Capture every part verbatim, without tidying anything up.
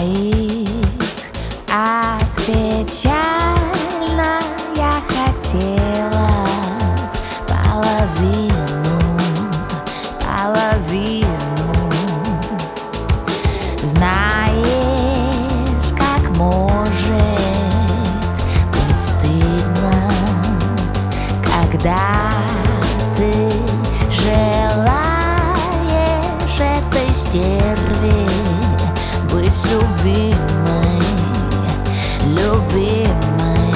твоих от печально я хотела половину, половину. Знаешь, как может быть стыдно, когда ты желаешь этой стерве быть любимой, любимой.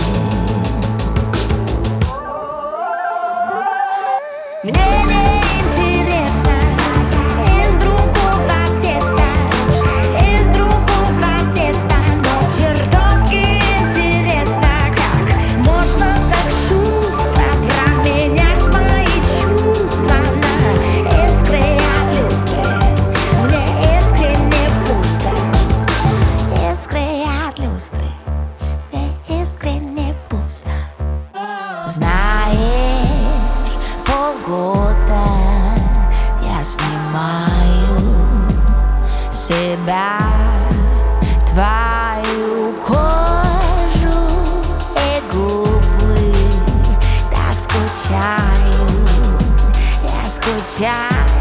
Мне не интересно из другого теста, из другого теста, но чертовски интересно, как можно так шустро променять мои чувства на искры от люстры. Мне искренне пусто, искры от люстры, мне искренне пусто. Знаешь, полгода я снимаю себя, твою кожу и губы. Так скучаю, я скучаю.